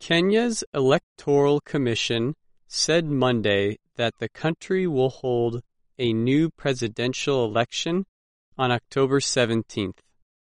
Kenya's Electoral Commission said Monday that the country will hold a new presidential election on October 17th.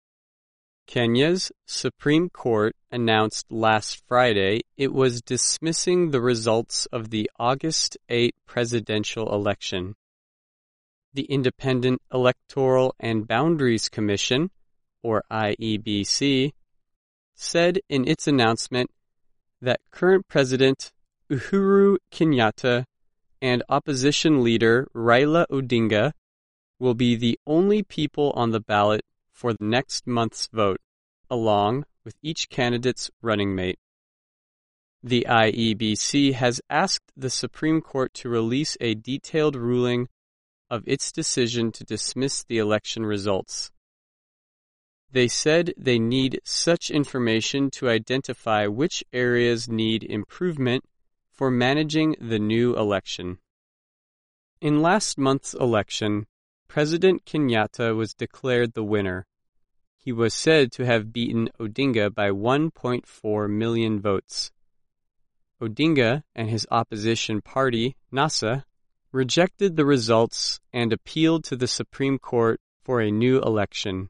Kenya's Supreme Court announced last Friday it was dismissing the results of the August 8 presidential election. The Independent Electoral and Boundaries Commission, or IEBC, said in its announcement that current President Uhuru Kenyatta and opposition leader Raila Odinga will be the only people on the ballot for the next month's vote, along with each candidate's running mate. The IEBC has asked the Supreme Court to release a detailed ruling of its decision to dismiss the election results. They said they need such information to identify which areas need improvement for managing the new election. In last month's election, President Kenyatta was declared the winner. He was said to have beaten Odinga by 1.4 million votes. Odinga and his opposition party, NASA, rejected the results and appealed to the Supreme Court for a new election.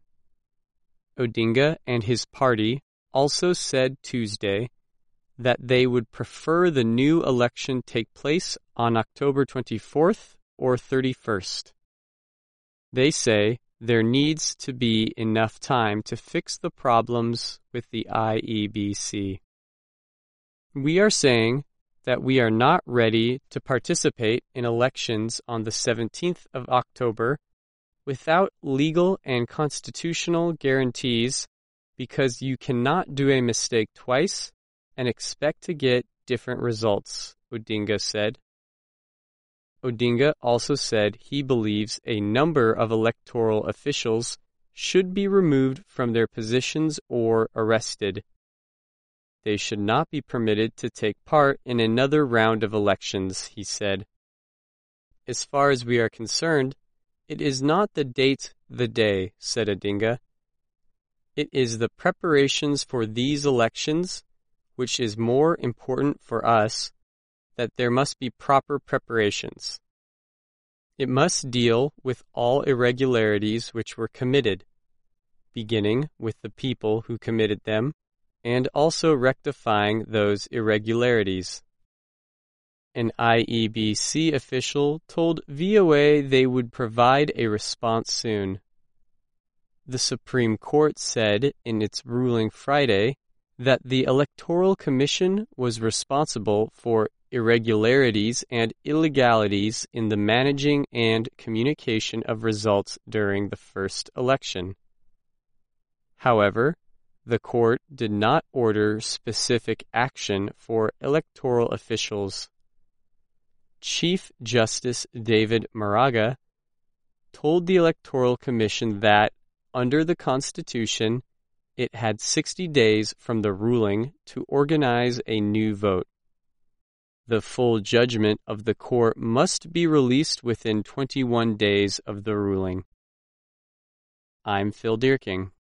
Odinga and his party also said Tuesday that they would prefer the new election take place on October 24th or 31st. They say there needs to be enough time to fix the problems with the IEBC. We are saying that we are not ready to participate in elections on the 17th of October without legal and constitutional guarantees, because you cannot do a mistake twice and expect to get different results, Odinga said. Odinga also said he believes a number of electoral officials should be removed from their positions or arrested. They should not be permitted to take part in another round of elections, he said. As far as we are concerned, it is not the date, the day, said Odinga. It is the preparations for these elections, which is more important for us, that there must be proper preparations. It must deal with all irregularities which were committed, beginning with the people who committed them, and also rectifying those irregularities. An IEBC official told VOA they would provide a response soon. The Supreme Court said in its ruling Friday that the Electoral Commission was responsible for irregularities and illegalities in the managing and communication of results during the first election. However, the court did not order specific action for electoral officials. Chief Justice David Maraga told the Electoral Commission that, under the Constitution, it had 60 days from the ruling to organize a new vote. The full judgment of the court must be released within 21 days of the ruling. I'm Phil Dierking.